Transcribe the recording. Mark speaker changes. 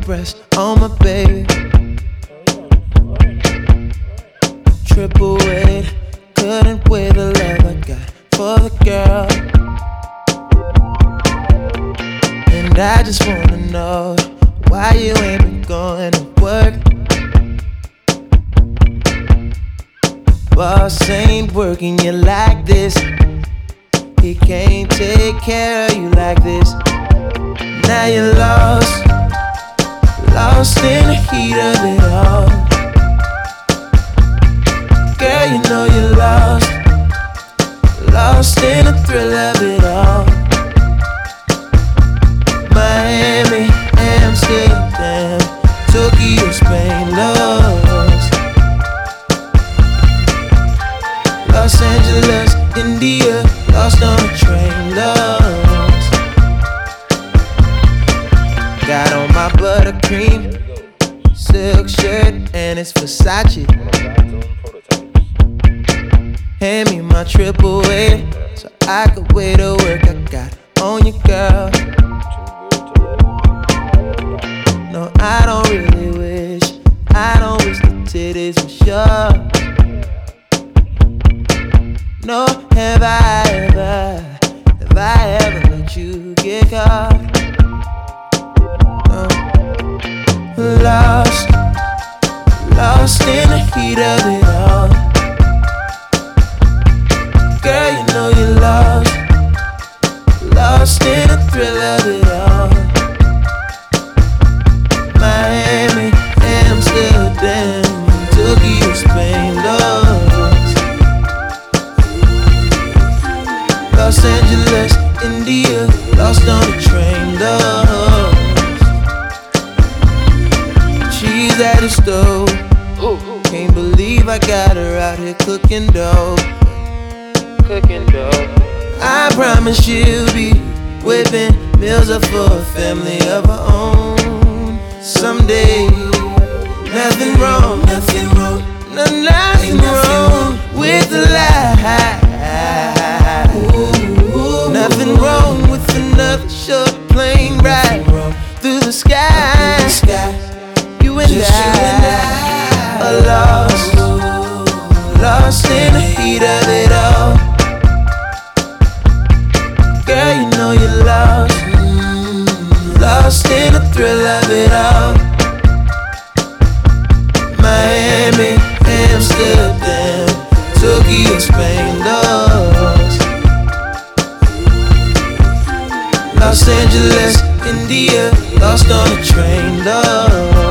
Speaker 1: breast on my baby. Triple weight, couldn't weigh the love I got for the girl. And I just wanna know why you ain't been going to work. Boss ain't working you like this. He can't take care of you like this. Now you're lost, lost in the heat of it all. Girl, you know you're lost, lost in the thrill of it all. Miami, Amsterdam, Tokyo, Spain, lost. Los Angeles, India, lost on a train, lost. Got on my buttercream silk shirt and it's Versace. Hand me my triple weight so I could weigh the work I got on you, girl. No, I don't really wish, I don't wish the titties were sure. No, have I ever let you get caught? No. Lost, lost in the heat of it all. Girl, you know you're lost, lost in the thrill of it all. Miami, Amsterdam, Tokyo, Spain, lost. Los Angeles, India, lost on the train, lost. She's at the stove, can't believe I got her out here cooking dough. I promise she'll be whipping meals up for a family of her own someday. Nothing wrong, nothing wrong, nothing wrong with the lie. Nothing wrong with another short plane ride through the sky. You and I are lost, lost in the heat of it all. Girl, you know you're lost, lost in the thrill of it all. Miami, Amsterdam, Tokyo, Spain, lost. Los Angeles, India, lost on a train, lost.